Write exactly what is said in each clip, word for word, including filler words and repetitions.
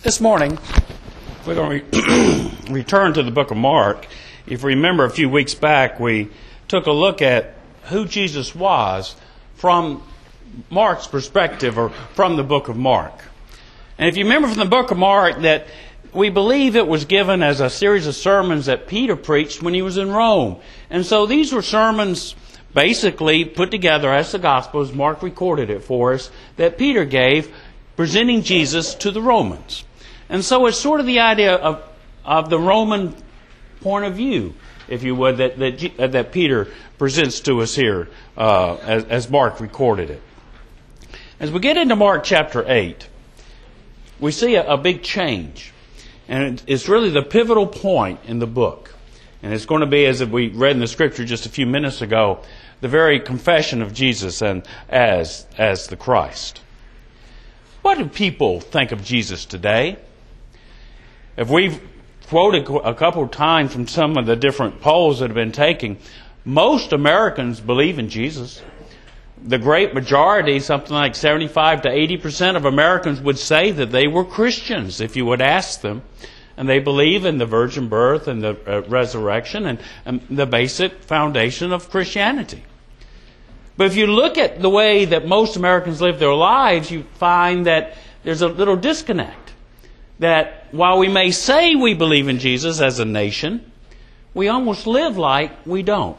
This morning, we're going to re- return to the book of Mark. If you remember, a few weeks back, we took a look at who Jesus was from Mark's perspective, or from the book of Mark. And if you remember from the book of Mark, that we believe it was given as a series of sermons that Peter preached when he was in Rome. And so these were sermons basically put together as the Gospels, Mark recorded it for us, that Peter gave, presenting Jesus to the Romans. And so it's sort of the idea of, of the Roman point of view, if you would, that that, that Peter presents to us here uh, as, as Mark recorded it. As we get into Mark chapter eight, we see a, a big change. And it's really the pivotal point in the book. And it's going to be, as we read in the scripture just a few minutes ago, the very confession of Jesus and as as the Christ. What do people think of Jesus today? If we've quoted a couple of times from some of the different polls that have been taken, most Americans believe in Jesus. The great majority, something like seventy-five to eighty percent of Americans would say that they were Christians if you would ask them. And they believe in the virgin birth and the uh, resurrection and, and the basic foundation of Christianity. But if you look at the way that most Americans live their lives, you find that there's a little disconnect. That while we may say we believe in Jesus as a nation, we almost live like we don't.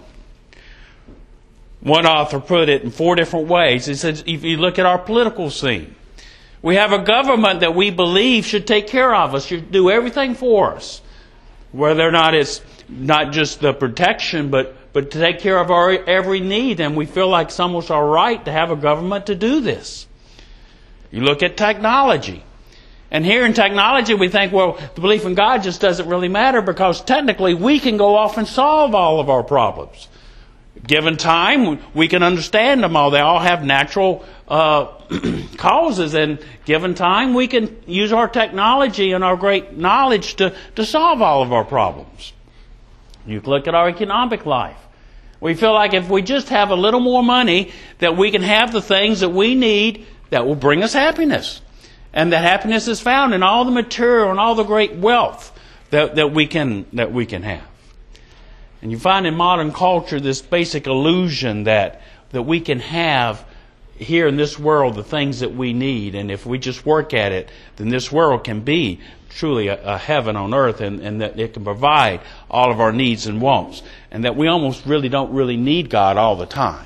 One author put it in four different ways. He says, if you look at our political scene, we have a government that we believe should take care of us, should do everything for us. Whether or not it's not just the protection, but, but to take care of our every need. And we feel like it's almost our right to have a government to do this. You look at technology. And here in technology, we think, well, the belief in God just doesn't really matter because technically we can go off and solve all of our problems. Given time, we can understand them all. They all have natural uh, causes. And given time, we can use our technology and our great knowledge to, to solve all of our problems. You look at our economic life. We feel like if we just have a little more money, that we can have the things that we need that will bring us happiness. And that happiness is found in all the material and all the great wealth that, that we can that we can have. And you find in modern culture this basic illusion that, that we can have here in this world the things that we need. And if we just work at it, then this world can be truly a, a heaven on earth, and, and that it can provide all of our needs and wants. And that we almost really don't really need God all the time.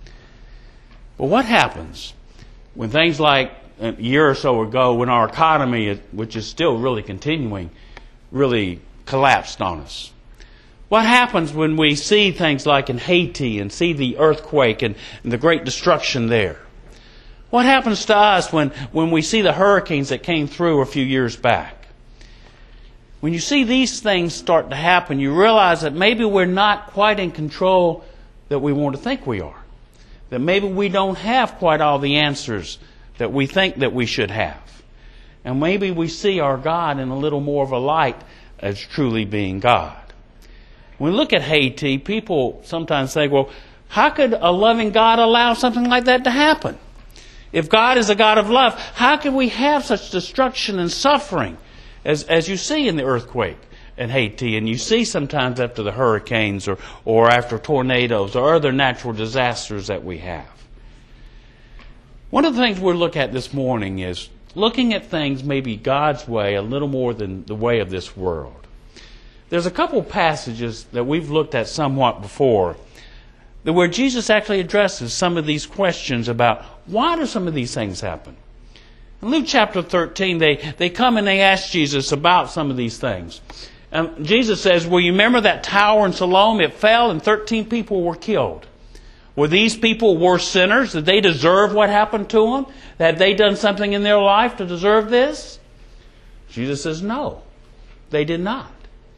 But what happens when things like a year or so ago, when our economy, which is still really continuing, really collapsed on us? What happens when we see things like in Haiti and see the earthquake and, and the great destruction there? What happens to us when, when we see the hurricanes that came through a few years back? When you see these things start to happen, you realize that maybe we're not quite in control that we want to think we are. That maybe we don't have quite all the answers that we think that we should have. And maybe we see our God in a little more of a light as truly being God. When we look at Haiti, people sometimes say, well, how could a loving God allow something like that to happen? If God is a God of love, how could we have such destruction and suffering as, as you see in the earthquake in Haiti, and you see sometimes after the hurricanes or, or after tornadoes or other natural disasters that we have? One of the things we'll look at this morning is looking at things maybe God's way a little more than the way of this world. There's a couple passages that we've looked at somewhat before where Jesus actually addresses some of these questions about why do some of these things happen. In Luke chapter thirteen, they, they come and they ask Jesus about some of these things. And Jesus says, well, you remember that tower in Siloam? It fell and thirteen people were killed. Were these people worse sinners? Did they deserve what happened to them? Had they done something in their life to deserve this? Jesus says, no, they did not.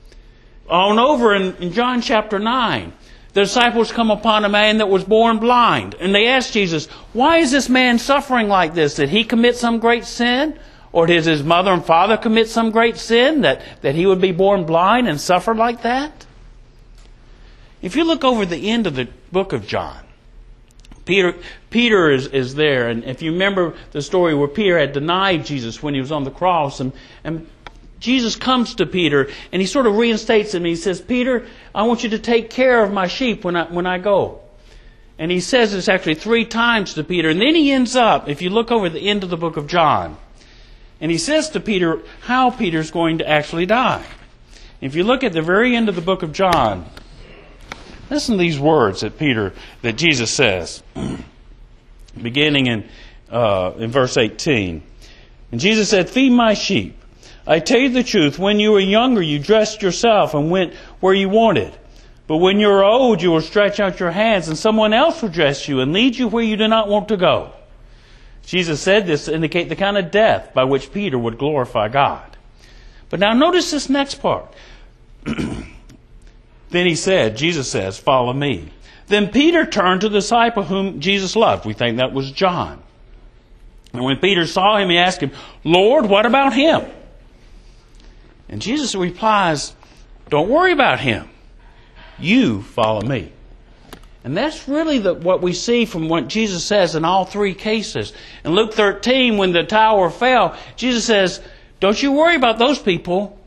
On over in, in John chapter nine, the disciples come upon a man that was born blind. And they ask Jesus, why is this man suffering like this? Did he commit some great sin? Or did his mother and father commit some great sin that, that he would be born blind and suffer like that? If you look over the end of the book of John, Peter, Peter is, is there, and if you remember the story where Peter had denied Jesus when he was on the cross, and, and Jesus comes to Peter, and he sort of reinstates him, and he says, Peter, I want you to take care of my sheep when I, when I go. And he says this actually three times to Peter, and then he ends up, if you look over the end of the book of John, and he says to Peter how Peter's going to actually die. If you look at the very end of the book of John, listen to these words that Peter, that Jesus says, beginning in uh, in verse eighteen. And Jesus said, feed my sheep. I tell you the truth, when you were younger, you dressed yourself and went where you wanted. But when you are old, you will stretch out your hands, and someone else will dress you and lead you where you do not want to go. Jesus said this to indicate the kind of death by which Peter would glorify God. But now notice this next part. Then he said, Jesus says, follow me. Then Peter turned to the disciple whom Jesus loved. We think that was John. And when Peter saw him, he asked him, Lord, what about him? And Jesus replies, don't worry about him. You follow me. And that's really the, what we see from what Jesus says in all three cases. In Luke thirteen, when the tower fell, Jesus says, don't you worry about those people.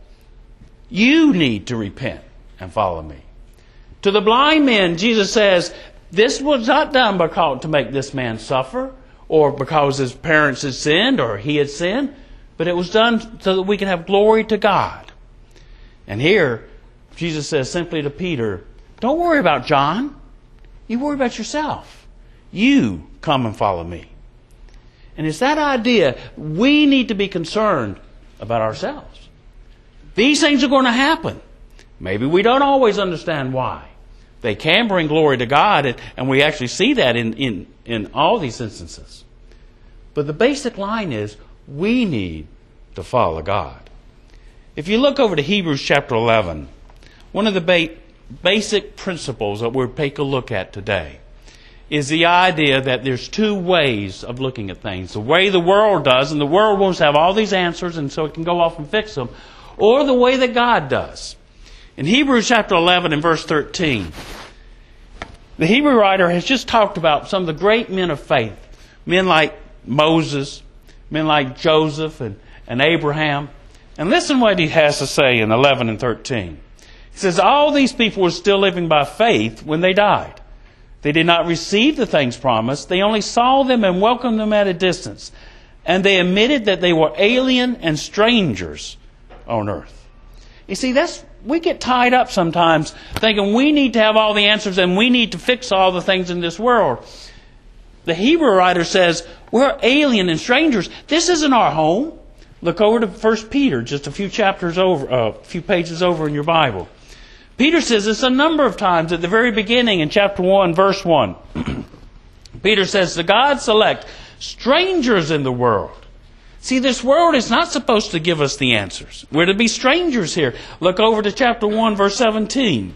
You need to repent and follow me. To the blind men, Jesus says, this was not done because to make this man suffer, or because his parents had sinned, or he had sinned, but it was done so that we can have glory to God. And here, Jesus says simply to Peter, don't worry about John. You worry about yourself. You come and follow me. And it's that idea, we need to be concerned about ourselves. These things are going to happen. Maybe we don't always understand why. They can bring glory to God, and, and we actually see that in, in, in all these instances. But the basic line is, we need to follow God. If you look over to Hebrews chapter eleven, one of the ba- basic principles that we'll take a look at today is the idea that there's two ways of looking at things. The way the world does, and the world wants to have all these answers and so it can go off and fix them, or the way that God does. In Hebrews chapter eleven and verse thirteen, the Hebrew writer has just talked about some of the great men of faith. Men like Moses, men like Joseph and, and Abraham. And listen what he has to say in eleven and thirteen. He says, all these people were still living by faith when they died. They did not receive the things promised. They only saw them and welcomed them at a distance. And they admitted that they were alien and strangers on earth. You see, that's we get tied up sometimes thinking we need to have all the answers and we need to fix all the things in this world. The Hebrew writer says, we're alien and strangers. This isn't our home. Look over to First Peter, just a few chapters over, a uh, few pages over in your Bible. Peter says this a number of times at the very beginning in chapter one, verse one. Peter says, the God select strangers in the world. See, this world is not supposed to give us the answers. We're to be strangers here. Look over to chapter one, verse seventeen.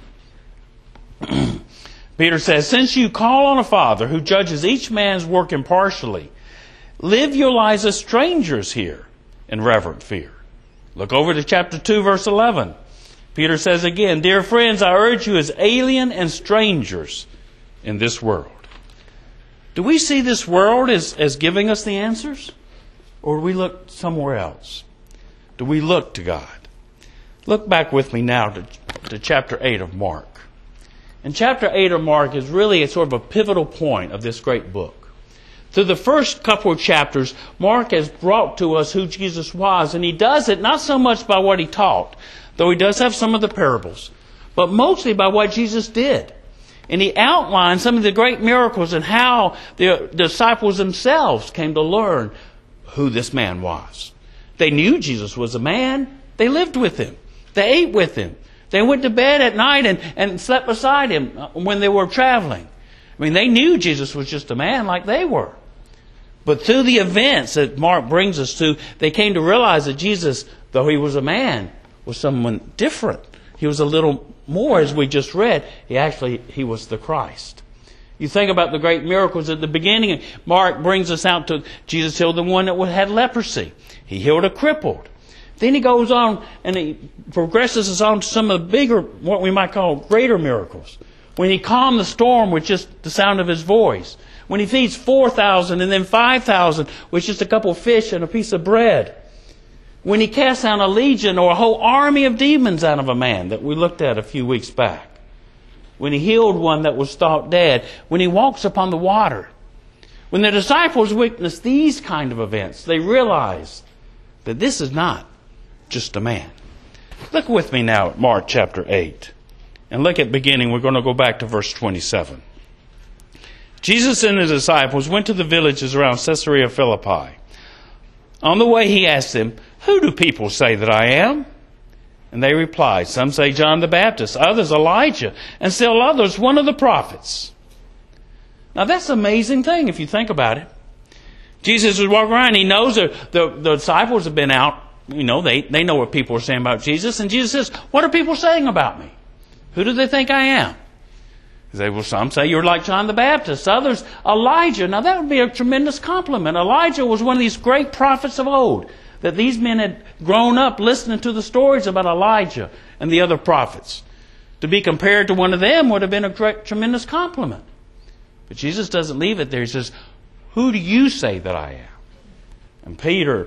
Peter says, since you call on a Father who judges each man's work impartially, live your lives as strangers here in reverent fear. Look over to chapter two, verse eleven. Peter says again, dear friends, I urge you as alien and strangers in this world. Do we see this world as, as giving us the answers? Or do we look somewhere else? Do we look to God? Look back with me now to, to chapter eight of Mark. And chapter eight of Mark is really a sort of a pivotal point of this great book. Through the first couple of chapters, Mark has brought to us who Jesus was. And he does it not so much by what he taught, though he does have some of the parables, but mostly by what Jesus did. And he outlined some of the great miracles and how the disciples themselves came to learn who this man was. They knew Jesus was a man. They lived with him. They ate with him. They went to bed at night and, and slept beside him when they were traveling. I mean, they knew Jesus was just a man like they were. But through the events that Mark brings us to, they came to realize that Jesus, though he was a man, was someone different. He was a little more, as we just read. He actually, he was the Christ. You think about the great miracles at the beginning. Mark brings us out to Jesus healed the one that had leprosy. He healed a crippled. Then he goes on and he progresses us on to some of the bigger, what we might call greater miracles. When he calmed the storm with just the sound of his voice. When he feeds four thousand and then five thousand with just a couple of fish and a piece of bread. When he casts out a legion or a whole army of demons out of a man that we looked at a few weeks back. When he healed one that was thought dead. When he walks upon the water. When the disciples witnessed these kind of events, they realized that this is not just a man. Look with me now at Mark chapter eight. And look at beginning, we're going to go back to verse twenty-seven. Jesus and his disciples went to the villages around Caesarea Philippi. On the way he asked them, "Who do people say that I am?" And they replied, "Some say John the Baptist, others Elijah, and still others one of the prophets." Now that's an amazing thing if you think about it. Jesus is walking around. He knows that the, the disciples have been out. You know, they, they know what people are saying about Jesus. And Jesus says, "What are people saying about me? Who do they think I am?" They say, "Well, some say you're like John the Baptist. Others, Elijah." Now that would be a tremendous compliment. Elijah was one of these great prophets of old. That these men had grown up listening to the stories about Elijah and the other prophets. To be compared to one of them would have been a great, tremendous compliment. But Jesus doesn't leave it there. He says, "Who do you say that I am?" And Peter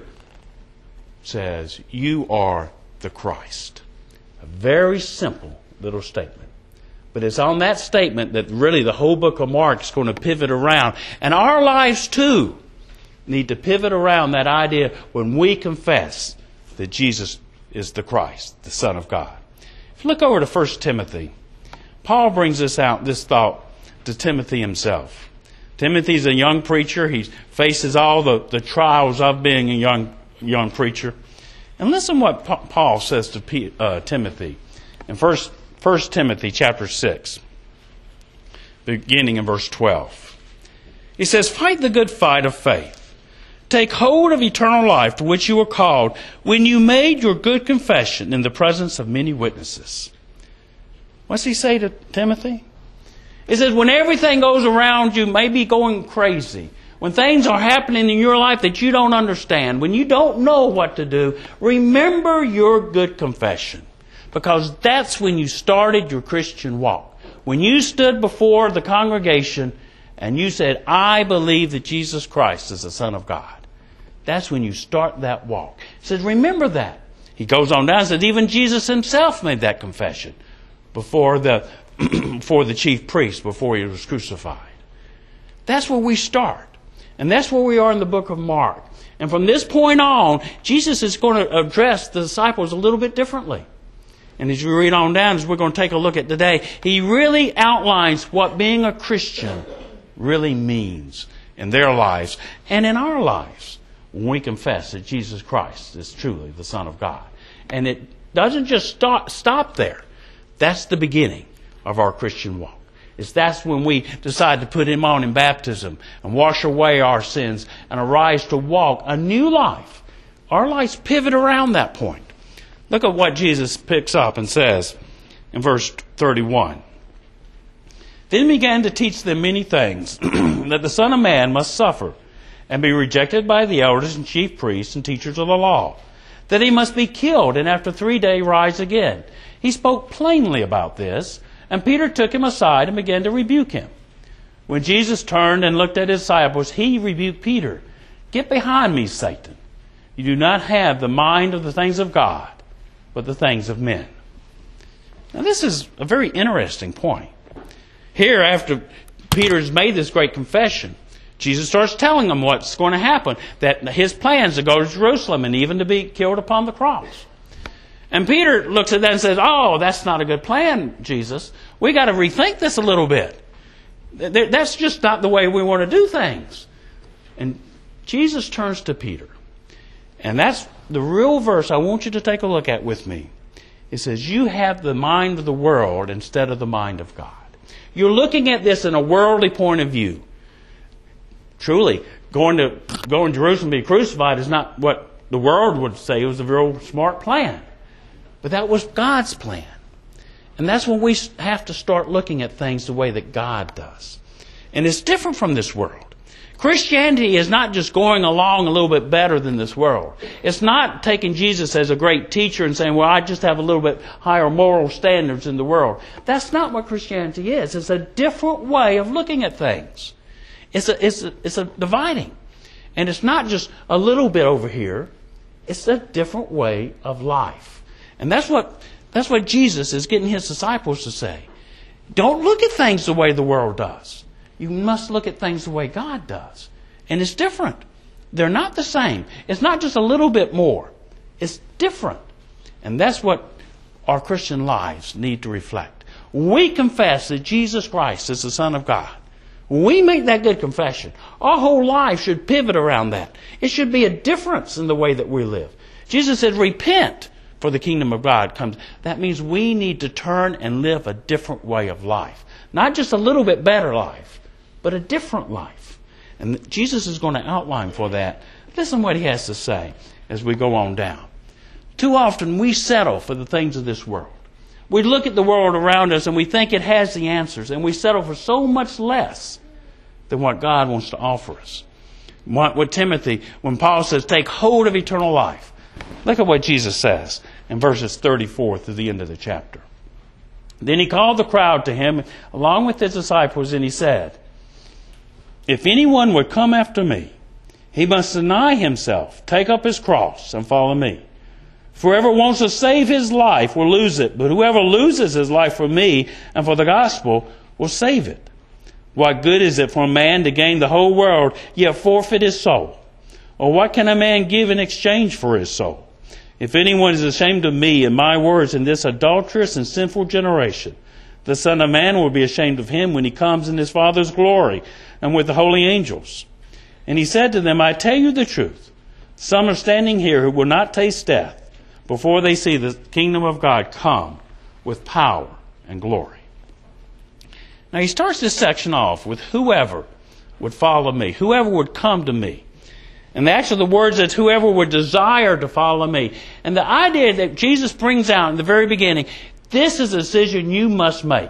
says, "You are the Christ." A very simple little statement. But it's on that statement that really the whole book of Mark is going to pivot around. And our lives too need to pivot around that idea when we confess that Jesus is the Christ, the Son of God. If you look over to First Timothy, Paul brings this out, this thought to Timothy himself. Timothy's a young preacher. He faces all the, the trials of being a young young preacher. And listen what Pa- Paul says to P, uh, Timothy in First, First Timothy chapter six, beginning in verse twelve. He says, "Fight the good fight of faith. Take hold of eternal life to which you were called when you made your good confession in the presence of many witnesses." What's he say to Timothy? He says, when everything goes around you maybe going crazy, when things are happening in your life that you don't understand, when you don't know what to do, remember your good confession. Because that's when you started your Christian walk. When you stood before the congregation and you said, "I believe that Jesus Christ is the Son of God." That's when you start that walk. He says, remember that. He goes on down and says, even Jesus himself made that confession before the, before the chief priest, before he was crucified. That's where we start. And that's where we are in the book of Mark. And from this point on, Jesus is going to address the disciples a little bit differently. And as you read on down, as we're going to take a look at today, he really outlines what being a Christian really means in their lives and in our lives when we confess that Jesus Christ is truly the Son of God. And it doesn't just stop, stop there. That's the beginning of our Christian walk. It's that's when we decide to put Him on in baptism and wash away our sins and arise to walk a new life. Our lives pivot around that point. Look at what Jesus picks up and says in verse thirty-one. Then He began to teach them many things, that the Son of Man must suffer and be rejected by the elders and chief priests and teachers of the law, that He must be killed and after three days rise again. He spoke plainly about this, and Peter took Him aside and began to rebuke Him. When Jesus turned and looked at His disciples, He rebuked Peter. "Get behind me, Satan. You do not have the mind of the things of God, but the things of men." Now this is a very interesting point. Here, after Peter's made this great confession, Jesus starts telling them what's going to happen, that His plans to go to Jerusalem and even to be killed upon the cross. And Peter looks at that and says, "Oh, that's not a good plan, Jesus. We got to rethink this a little bit. That's just not the way we want to do things." And Jesus turns to Peter. And that's the real verse I want you to take a look at with me. It says, "You have the mind of the world instead of the mind of God." You're looking at this in a worldly point of view. Truly, going to going to Jerusalem to be crucified is not what the world would say. It was a real smart plan. But that was God's plan. And that's when we have to start looking at things the way that God does. And it's different from this world. Christianity is not just going along a little bit better than this world. It's not taking Jesus as a great teacher and saying, well, I just have a little bit higher moral standards than the world. That's not what Christianity is. It's a different way of looking at things. It's a, it's a, it's a dividing. And it's not just a little bit over here. It's a different way of life. And that's what, that's what Jesus is getting his disciples to say. Don't look at things the way the world does. You must look at things the way God does. And it's different. They're not the same. It's not just a little bit more. It's different. And that's what our Christian lives need to reflect. We confess that Jesus Christ is the Son of God. We make that good confession. Our whole life should pivot around that. It should be a difference in the way that we live. Jesus said, repent, for the kingdom of God comes. That means we need to turn and live a different way of life. Not just a little bit better life, but a different life. And Jesus is going to outline for that. Listen what he has to say as we go on down. Too often we settle for the things of this world. We look at the world around us and we think it has the answers, and we settle for so much less than what God wants to offer us. With Timothy, when Paul says, take hold of eternal life, look at what Jesus says in verses thirty-four through the end of the chapter. Then he called the crowd to him along with his disciples, and he said, if anyone would come after me, he must deny himself, take up his cross, and follow me. For whoever wants to save his life will lose it, but whoever loses his life for me and for the gospel will save it. What good is it for a man to gain the whole world, yet forfeit his soul? Or what can a man give in exchange for his soul? If anyone is ashamed of me and my words in this adulterous and sinful generation, the Son of Man will be ashamed of him when he comes in his Father's glory and with the holy angels. And he said to them, I tell you the truth. Some are standing here who will not taste death before they see the kingdom of God come with power and glory. Now he starts this section off with whoever would follow me, whoever would come to me. And actually the words is whoever would desire to follow me. And the idea that Jesus brings out in the very beginning, this is a decision you must make.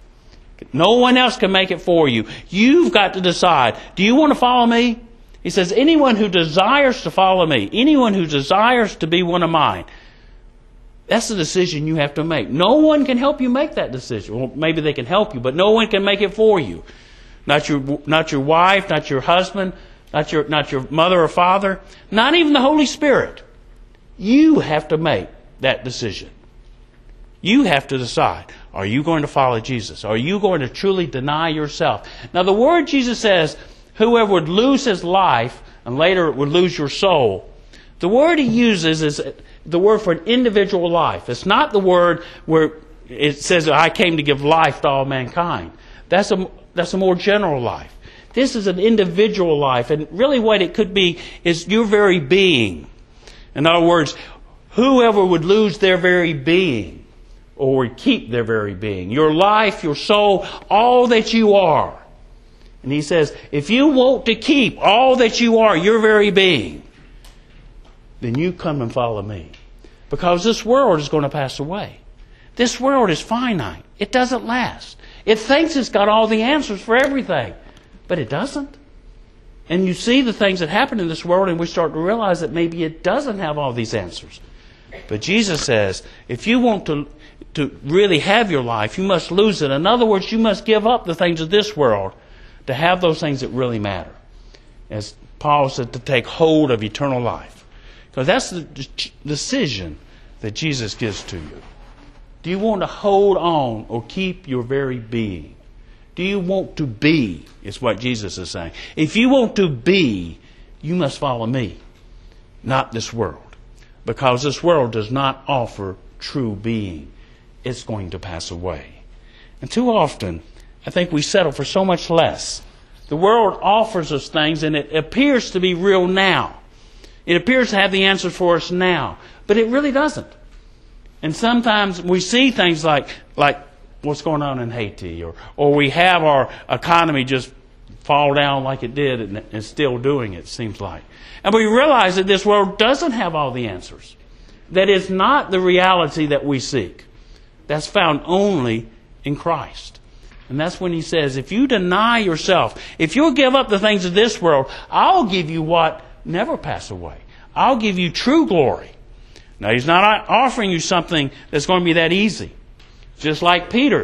No one else can make it for you. You've got to decide. Do you want to follow me? He says, anyone who desires to follow me, anyone who desires to be one of mine, that's the decision you have to make. No one can help you make that decision. Well, maybe they can help you, but no one can make it for you. Not your, not your wife, not your husband, not your, not your mother or father, not even the Holy Spirit. You have to make that decision. You have to decide, are you going to follow Jesus? Are you going to truly deny yourself? Now the word Jesus says, whoever would lose his life and later would lose your soul, the word he uses is the word for an individual life. It's not the word where it says, I came to give life to all mankind. That's a, that's a more general life. This is an individual life. And really what it could be is your very being. In other words, whoever would lose their very being or would keep their very being. Your life, your soul, all that you are. And he says, if you want to keep all that you are, your very being, then you come and follow me. Because this world is going to pass away. This world is finite. It doesn't last. It thinks it's got all the answers for everything. But it doesn't. And you see the things that happen in this world and we start to realize that maybe it doesn't have all these answers. But Jesus says, if you want to, to really have your life, you must lose it. In other words, you must give up the things of this world to have those things that really matter. As Paul said, to take hold of eternal life. Because that's the decision that Jesus gives to you. Do you want to hold on or keep your very being? Do you want to be, is what Jesus is saying. If you want to be, you must follow me, not this world. Because this world does not offer true being. It's going to pass away. And too often, I think we settle for so much less. The world offers us things and it appears to be real now. It appears to have the answers for us now, but it really doesn't. And sometimes we see things like like what's going on in Haiti, or or we have our economy just fall down like it did and it's still doing it, seems like. And we realize that this world doesn't have all the answers. That is not the reality that we seek. That's found only in Christ. And that's when he says, if you deny yourself, if you'll give up the things of this world, I'll give you what never pass away. I'll give you true glory. Now, he's not offering you something that's going to be that easy. Just like Peter.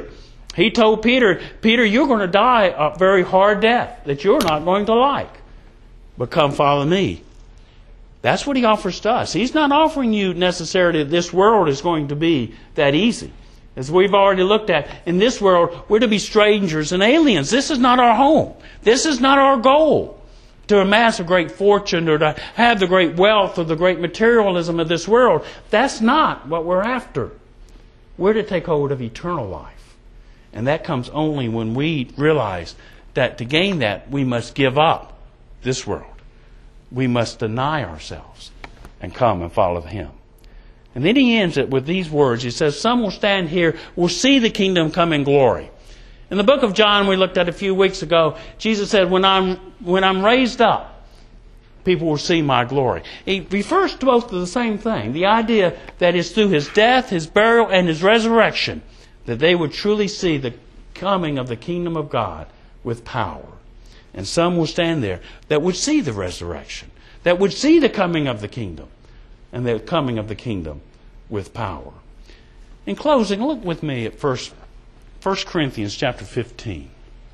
He told Peter, Peter, you're going to die a very hard death that you're not going to like. But come follow me. That's what He offers to us. He's not offering you necessarily that this world is going to be that easy. As we've already looked at, in this world, we're to be strangers and aliens. This is not our home. This is not our goal, to amass a great fortune or to have the great wealth or the great materialism of this world. That's not what we're after. We're to take hold of eternal life. And that comes only when we realize that to gain that, we must give up this world. We must deny ourselves and come and follow Him. And then He ends it with these words. He says, some will stand here, will see the kingdom come in glory. In the book of John we looked at a few weeks ago, Jesus said, when I'm, when I'm raised up, people will see my glory. He refers to both to the same thing. The idea that it's through His death, His burial, and His resurrection that they would truly see the coming of the kingdom of God with power. And some will stand there that would see the resurrection, that would see the coming of the kingdom, and the coming of the kingdom with power. In closing, look with me at First Corinthians chapter fifteen.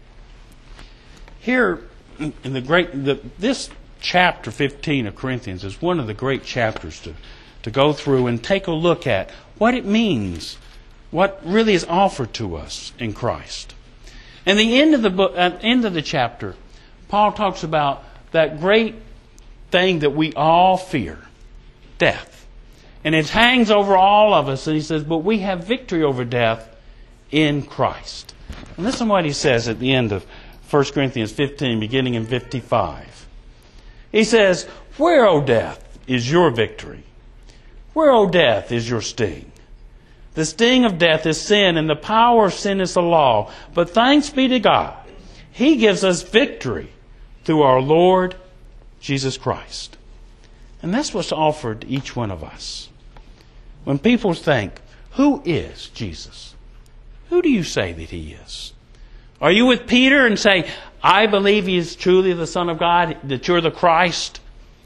Here, in the great, the, this chapter fifteen of Corinthians is one of the great chapters to, to go through and take a look at what it means, what really is offered to us in Christ. And the end of the book, at the end of the chapter, Paul talks about that great thing that we all fear, death. And it hangs over all of us. And he says, but we have victory over death in Christ. And listen to what he says at the end of First Corinthians fifteen, beginning in fifty-five. He says, where, O death, is your victory? Where, O death, is your sting? The sting of death is sin, and the power of sin is the law. But thanks be to God, He gives us victory through our Lord Jesus Christ. And that's what's offered to each one of us. When people think, who is Jesus? Who do you say that He is? Are you with Peter and say, I believe He is truly the Son of God, that you're the Christ?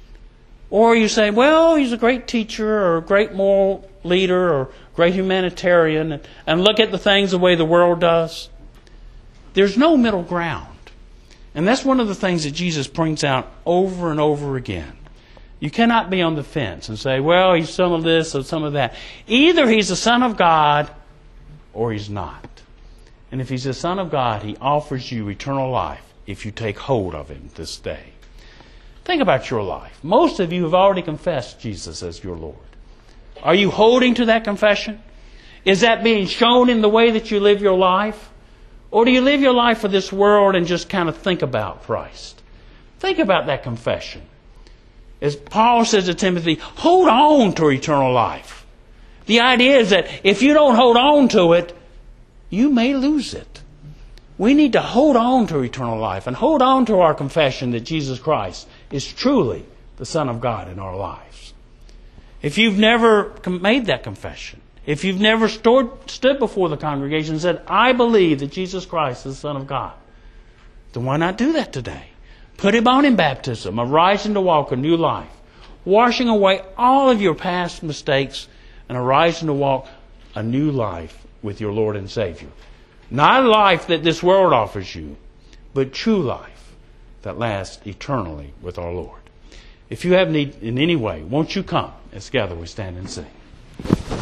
Or you say, well, He's a great teacher or a great moral leader or great humanitarian, and look at the things the way the world does? There's no middle ground. And that's one of the things that Jesus brings out over and over again. You cannot be on the fence and say, well, He's some of this or some of that. Either He's the Son of God or He's not. And if He's the Son of God, He offers you eternal life if you take hold of Him this day. Think about your life. Most of you have already confessed Jesus as your Lord. Are you holding to that confession? Is that being shown in the way that you live your life? Or do you live your life for this world and just kind of think about Christ? Think about that confession. As Paul says to Timothy, hold on to eternal life. The idea is that if you don't hold on to it, you may lose it. We need to hold on to eternal life and hold on to our confession that Jesus Christ is truly the Son of God in our lives. If you've never made that confession, if you've never stood, stood before the congregation and said, I believe that Jesus Christ is the Son of God, then why not do that today? Put Him on in baptism, arising to walk a new life, washing away all of your past mistakes and arising to walk a new life with your Lord and Savior. Not a life that this world offers you, but true life that lasts eternally with our Lord. If you have need in any way, won't you come as together we stand and sing?